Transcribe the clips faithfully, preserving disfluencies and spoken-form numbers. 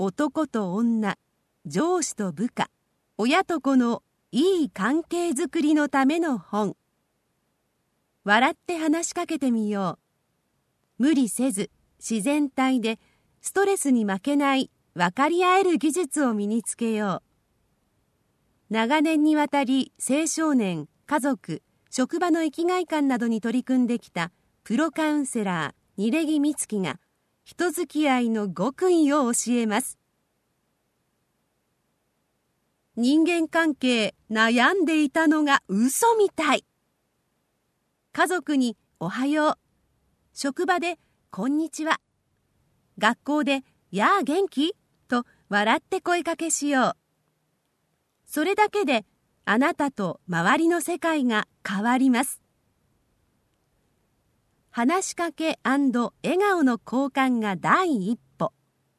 男と女、上司と部下、親と子のいい関係づくりのための本。笑って話しかけてみよう。無理せず、自然体で、ストレスに負けない分かり合える技術を身につけよう。長年にわたり青少年、家族、職場の生きがい観などに取り組んできたプロカウンセラー、二木美月が人付き合いの極意を教えます。人間関係悩んでいたのが嘘みたい。家族におはよう。職場でこんにちは。学校でやあ元気と笑って声かけしよう。それだけであなたと周りの世界が変わります。話しかけ&笑顔の交換が第一歩。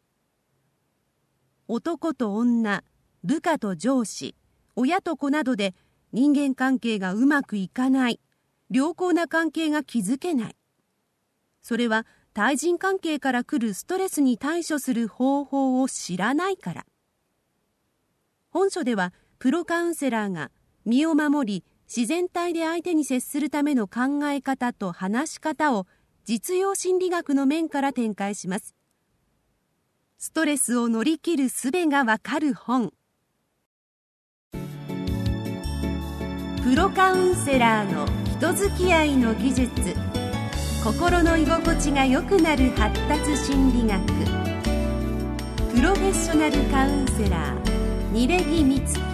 男と女、部下と上司、親と子などで人間関係がうまくいかない、良好な関係が築けない。それは対人関係から来るストレスに対処する方法を知らないから。本書ではプロカウンセラーが身を守り、自然体で相手に接するための考え方と話し方を実用心理学の面から展開します。ストレスを乗り切る術がわかる本。プロカウンセラーの人付き合いの技術。心の居心地が良くなる発達心理学。プロフェッショナルカウンセラー、二木美月。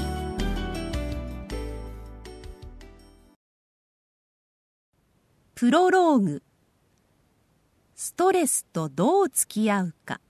プロローグ。ストレスとどう付き合うか。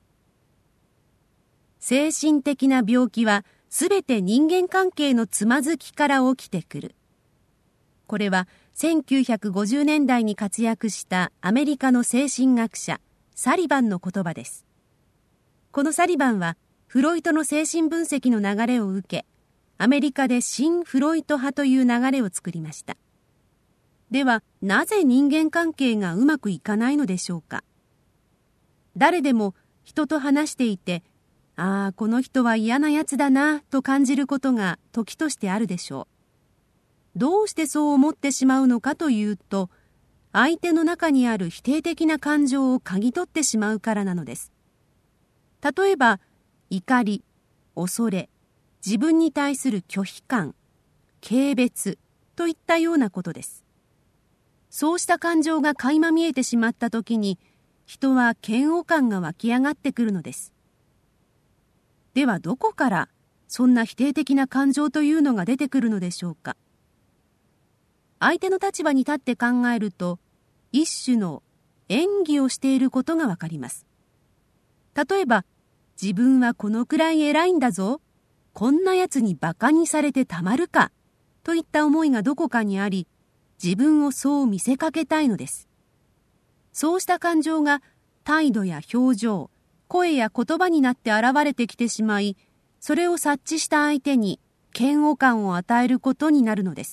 精神的な病気はすべて人間関係のつまずきから起きてくる。これはせんきゅうひゃくごじゅうねんだいに活躍したアメリカの精神学者サリバンの言葉です。このサリバンはフロイトの精神分析の流れを受け、アメリカで新フロイト派という流れを作りました。では、なぜ人間関係がうまくいかないのでしょうか。誰でも人と話していて、ああ、この人は嫌なやつだなと感じることが時としてあるでしょう。どうしてそう思ってしまうのかというと、相手の中にある否定的な感情を嗅ぎ取ってしまうからなのです。例えば、怒り、恐れ、自分に対する拒否感、軽蔑といったようなことです。そうした感情が垣間見えてしまったときに、人は嫌悪感が湧き上がってくるのです。ではどこからそんな否定的な感情というのが出てくるのでしょうか。相手の立場に立って考えると、一種の演技をしていることがわかります。例えば、自分はこのくらい偉いんだぞ、こんなやつにバカにされてたまるか、といった思いがどこかにあり、自分をそう見せかけたいのです。そうした感情が態度や表情、声や言葉になって現れてきてしまい、それを察知した相手に嫌悪感を与えることになるのです。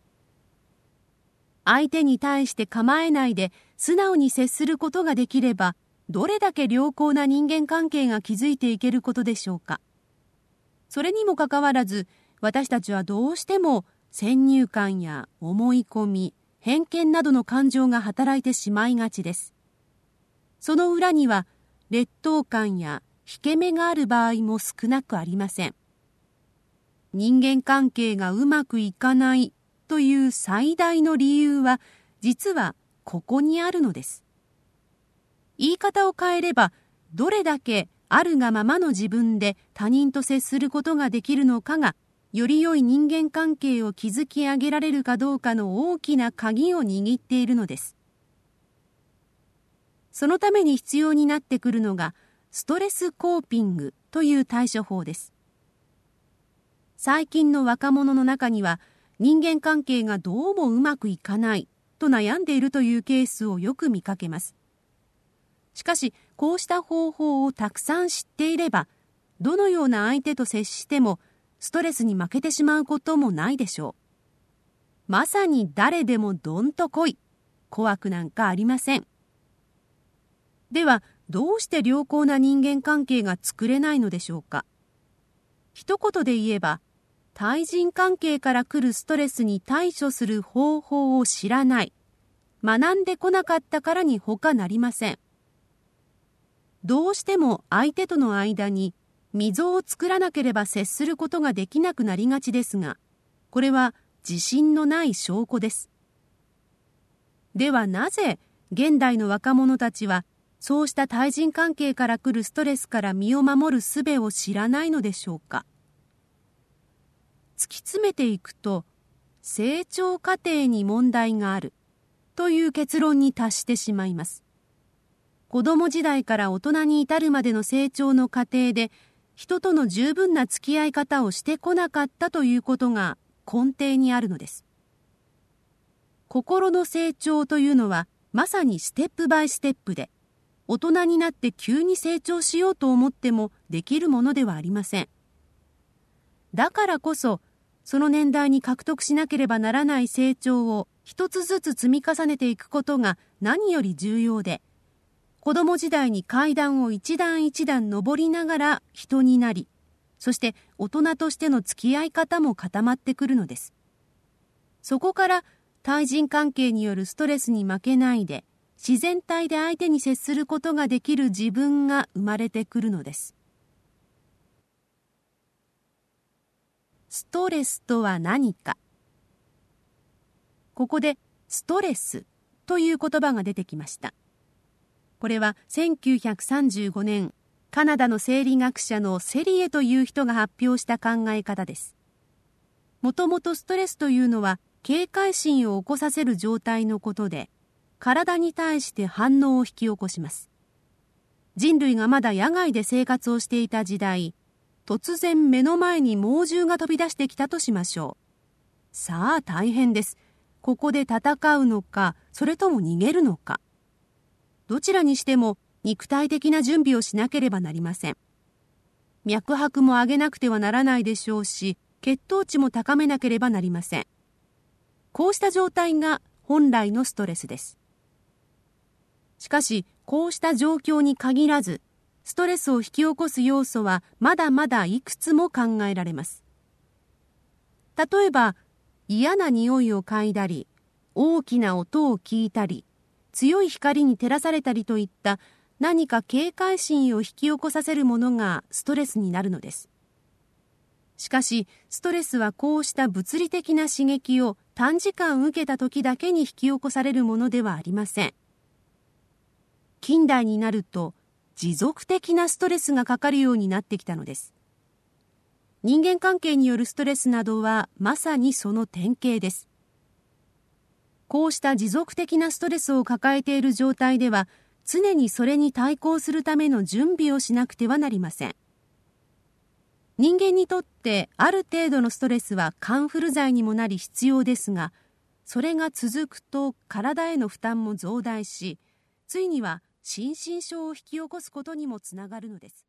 相手に対して構えないで素直に接することができれば、どれだけ良好な人間関係が築いていけることでしょうか。それにもかかわらず、私たちはどうしても先入観や思い込み、偏見などの感情が働いてしまいがちです。その裏には劣等感や引け目がある場合も少なくありません。人間関係がうまくいかないという最大の理由は、実はここにあるのです。言い方を変えれば、どれだけあるがままの自分で他人と接することができるのかが、より良い人間関係を築き上げられるかどうかの大きな鍵を握っているのです。そのために必要になってくるのが、ストレスコーピングという対処法です。最近の若者の中には、人間関係がどうもうまくいかないと悩んでいるというケースをよく見かけます。しかし、こうした方法をたくさん知っていれば、どのような相手と接しても、ストレスに負けてしまうこともないでしょう。まさに誰でもどんと来い。怖くなんかありません。では、 どうして良好な人間関係が作れないのでしょうか。一言で言えば、対人関係から来るストレスに対処する方法を知らない、学んでこなかったからに他なりません。どうしても相手との間に溝を作らなければ接することができなくなりがちですが、これは自信のない証拠です。ではなぜ現代の若者たちはそうした対人関係から来るストレスから身を守る術を知らないのでしょうか。突き詰めていくと、成長過程に問題があるという結論に達してしまいます。子供時代から大人に至るまでの成長の過程で、人との十分な付き合い方をしてこなかったということが根底にあるのです。心の成長というのはまさにステップバイステップで、大人になって急に成長しようと思ってもできるものではありません。だからこそ、その年代に獲得しなければならない成長を一つずつ積み重ねていくことが何より重要で、子供時代に階段を一段一段登りながら人になり、そして大人としての付き合い方も固まってくるのです。そこから対人関係によるストレスに負けないで、自然体で相手に接することができる自分が生まれてくるのです。ストレスとは何か。ここでストレスという言葉が出てきました。これはせんきゅうひゃくさんじゅうごねん、カナダの生理学者のセリエという人が発表した考え方です。もともとストレスというのは警戒心を起こさせる状態のことで、体に対して反応を引き起こします。人類がまだ野外で生活をしていた時代、突然目の前に猛獣が飛び出してきたとしましょう。さあ大変です。ここで戦うのか、それとも逃げるのか。どちらにしても肉体的な準備をしなければなりません。脈拍も上げなくてはならないでしょうし、血糖値も高めなければなりません。こうした状態が本来のストレスです。しかし、こうした状況に限らず、ストレスを引き起こす要素はまだまだいくつも考えられます。例えば、嫌な匂いを嗅いだり、大きな音を聞いたり、強い光に照らされたりといった何か警戒心を引き起こさせるものがストレスになるのです。しかし、ストレスはこうした物理的な刺激を短時間受けた時だけに引き起こされるものではありません。近代になると、持続的なストレスがかかるようになってきたのです。人間関係によるストレスなどはまさにその典型です。こうした持続的なストレスを抱えている状態では、常にそれに対抗するための準備をしなくてはなりません。人間にとってある程度のストレスはカンフル剤にもなり必要ですが、それが続くと体への負担も増大し、ついには心身症を引き起こすことにもつながるのです。